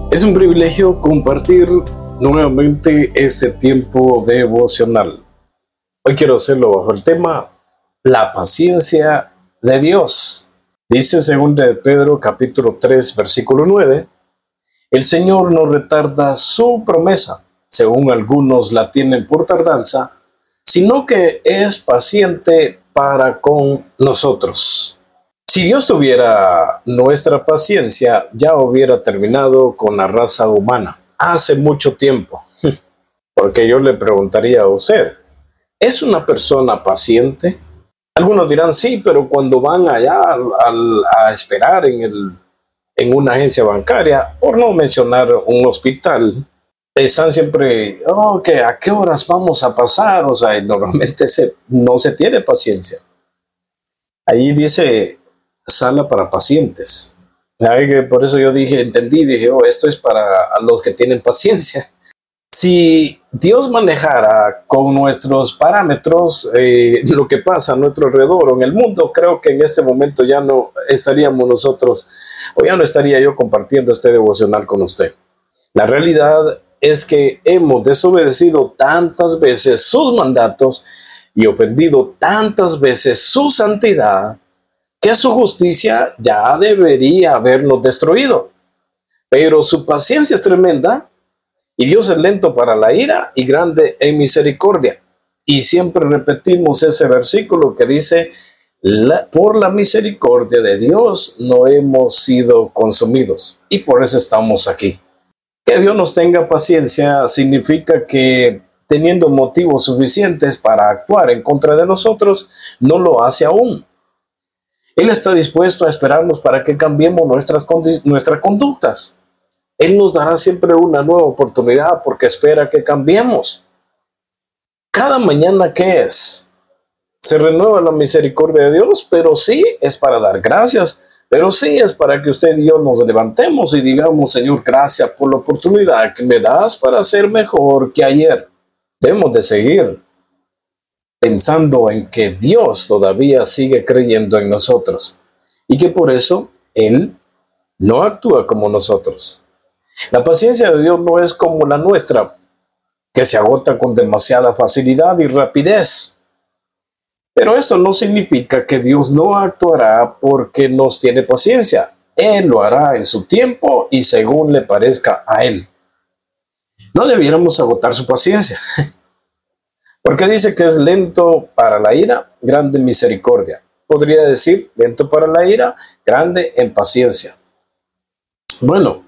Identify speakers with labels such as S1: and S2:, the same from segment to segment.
S1: Es un privilegio compartir nuevamente este tiempo devocional. Hoy quiero hacerlo bajo el tema la paciencia de Dios. Dice 2 de Pedro capítulo 3 versículo 9: el Señor no retarda su promesa, según algunos la tienen por tardanza, sino que es paciente para con nosotros. Si Dios tuviera nuestra paciencia, ya hubiera terminado con la raza humana hace mucho tiempo. Porque yo le preguntaría a usted, ¿es una persona paciente? Algunos dirán sí, pero cuando van allá a esperar en una agencia bancaria, por no mencionar un hospital, están siempre, que ¿a qué horas vamos a pasar? O sea, normalmente no se tiene paciencia. Allí dice sala para pacientes. Por eso yo entendí, esto es para los que tienen paciencia. Si Dios manejara con nuestros parámetros lo que pasa a nuestro alrededor o en el mundo, creo que en este momento ya no estaríamos nosotros, o ya no estaría yo compartiendo este devocional con usted. La realidad es que hemos desobedecido tantas veces sus mandatos y ofendido tantas veces su santidad, que su justicia ya debería habernos destruido. Pero su paciencia es tremenda y Dios es lento para la ira y grande en misericordia. Y siempre repetimos ese versículo que dice, por la misericordia de Dios no hemos sido consumidos. Y por eso estamos aquí. Que Dios nos tenga paciencia significa que teniendo motivos suficientes para actuar en contra de nosotros, no lo hace aún. Él está dispuesto a esperarnos para que cambiemos nuestras conductas. Él nos dará siempre una nueva oportunidad porque espera que cambiemos. Cada mañana, ¿qué es? Se renueva la misericordia de Dios, pero sí es para dar gracias, pero sí es para que usted y yo nos levantemos y digamos, Señor, gracias por la oportunidad que me das para ser mejor que ayer. Debemos de seguir pensando en que Dios todavía sigue creyendo en nosotros y que por eso Él no actúa como nosotros. La paciencia de Dios no es como la nuestra, que se agota con demasiada facilidad y rapidez. Pero esto no significa que Dios no actuará porque nos tiene paciencia. Él lo hará en su tiempo y según le parezca a Él. No debiéramos agotar su paciencia. Porque dice que es lento para la ira, grande en misericordia. Podría decir, lento para la ira, grande en paciencia. Bueno,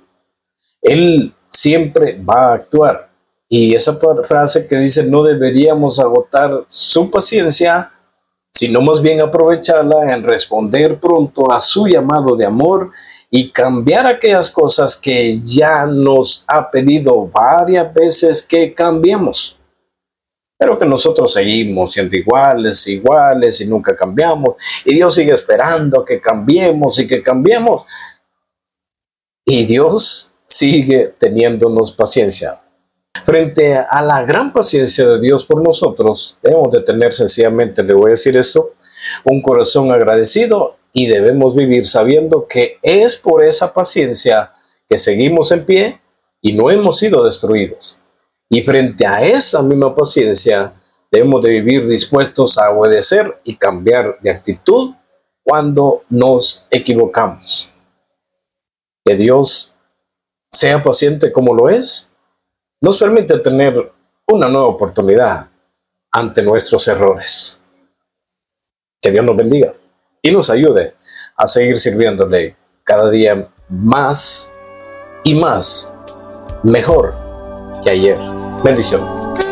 S1: Él siempre va a actuar. Y esa frase que dice, no deberíamos agotar su paciencia, sino más bien aprovecharla en responder pronto a su llamado de amor y cambiar aquellas cosas que ya nos ha pedido varias veces que cambiemos. Pero que nosotros seguimos siendo iguales y nunca cambiamos. Y Dios sigue esperando que cambiemos y que cambiemos. Y Dios sigue teniéndonos paciencia. Frente a la gran paciencia de Dios por nosotros, debemos de tener sencillamente, le voy a decir esto, un corazón agradecido y debemos vivir sabiendo que es por esa paciencia que seguimos en pie y no hemos sido destruidos. Y frente a esa misma paciencia, debemos de vivir dispuestos a obedecer y cambiar de actitud cuando nos equivocamos. Que Dios sea paciente como lo es, nos permite tener una nueva oportunidad ante nuestros errores. Que Dios nos bendiga y nos ayude a seguir sirviéndole cada día más y más, mejor que ayer. Bendiciones.